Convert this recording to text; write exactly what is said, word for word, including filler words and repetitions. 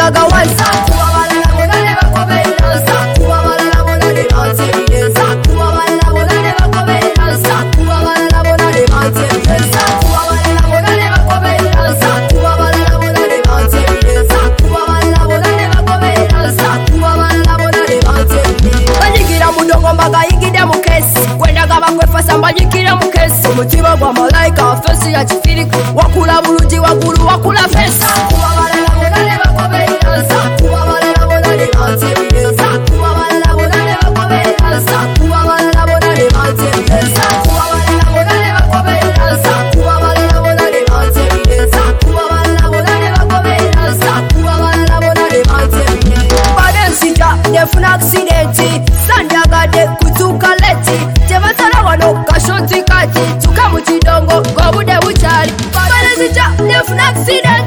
gaga wansa kuba balala bona ne bakomerera nsa kuba balala bona ne bansebiyensa kuba balala bona ne bakomerera nsa kuba balala bona ne bansebiyensa kuba balala bona ne bakomerera nsa kuba balala bona ne bansebiyensa kuba balala bona ne bakomerera nsa kuba balala bona ne bansebiyensa banyigira mudongo mbagayigide mukesi kwendaga bakwefasa mbanyikire mukesi omutima gwa malayika fesi ya kifirika wakula bulungi waggulu wakula fesa kuba balala bona ne bakomerera nsa kuba balala bona ne bansebiyensa kuba balala bona ne bakomerera nsa kuba balala bona ne bansebiyensa kuba balala bona ne bakomerera nsa kuba balala bona ne bansebiyensa kuba balala bona ne bakomerera nsa kuba balala bona ne bansebiyensa bade nsita nefuna aksidenti sandyagadde kutuuka leti tebatala wano kashoti kati tuka mu kidongo ng'obudde bukyali bade nsita nefuna aksidenti